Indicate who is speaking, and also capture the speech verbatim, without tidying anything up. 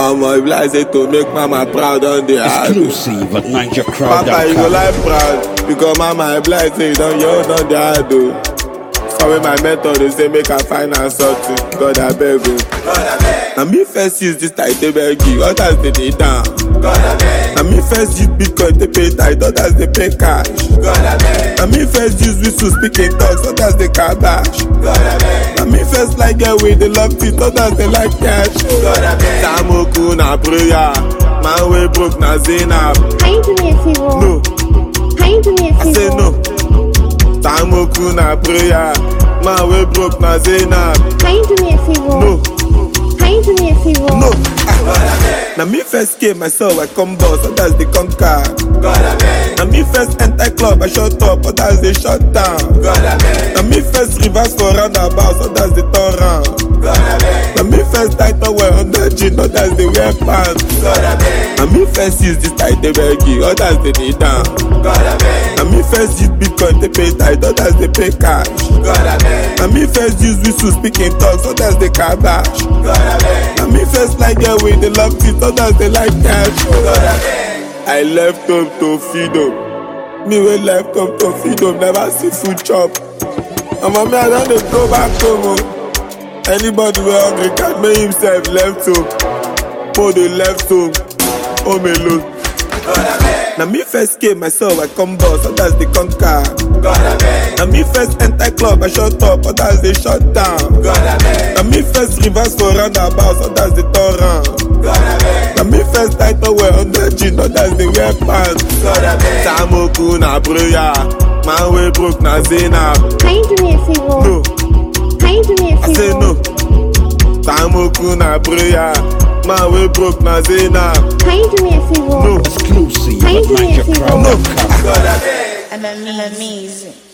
Speaker 1: I'm obliged to make mama proud on the hard.
Speaker 2: Exclusive at Niger Crowd dot com.
Speaker 1: Papa, you go like proud because mama obliged say you don't you on the hard though. So when my mentor they say make a finance something, God I beg you. Now me first use this tight they beg you, others they need down. Now me first use Bitcoin they pay tight, others they pay cash. Now me first use whistle speaking talks, others they cabash. Now me first like get with the love teeth, others they like cash. Samoku na prayer, man we broke na Zainab.
Speaker 3: Can you do me a favor?
Speaker 1: No.
Speaker 3: Can you do me a favor?
Speaker 1: I say no. Samoku na prayer, man we broke na Zainab.
Speaker 3: Can you do me a favor?
Speaker 1: No.
Speaker 3: Can you do me a favor?
Speaker 1: No. Ah. Now me first came myself, I come boss, others they conquer. Now me first enter club, I shut up, others they shut down. Now me first reverse for roundabouts, others they turn round. Now me first tight wear under jean, others they wear pants. Now me first use this tight they beg you, others they need down. Now me first use Bitcoin they pay tight, others they pay cash. Now me first use whistle speaking talks, others they cabash. Now me first like get with the love teeth, others they like cash. I left home to feed them. Me we left home to feed them, never see food chop. And mommy I don't dey go back home. Oh. Anybody we hungry can make himself left home. For the left home, home alone. Now me first came myself, I come boss, others they conquer. Now me first enter club, I shut up, others they shut down. Now me first reverse for roundabouts, others they turn round. Now me first tight wear under jean, others they wear pants. Samoku na prayer, man we broke na Zainab.
Speaker 3: Can you do me a favor?
Speaker 1: No.
Speaker 3: Can you do me a favor?
Speaker 1: I say no. Samoku na prayer, man we broke na Zainab.
Speaker 3: Can you do me a favor?
Speaker 1: No.
Speaker 2: Exclusive
Speaker 3: Can you
Speaker 2: at
Speaker 3: do me a
Speaker 2: Niger
Speaker 3: favor?
Speaker 2: Crowd dot com.
Speaker 1: No.
Speaker 4: And I mean, amazing.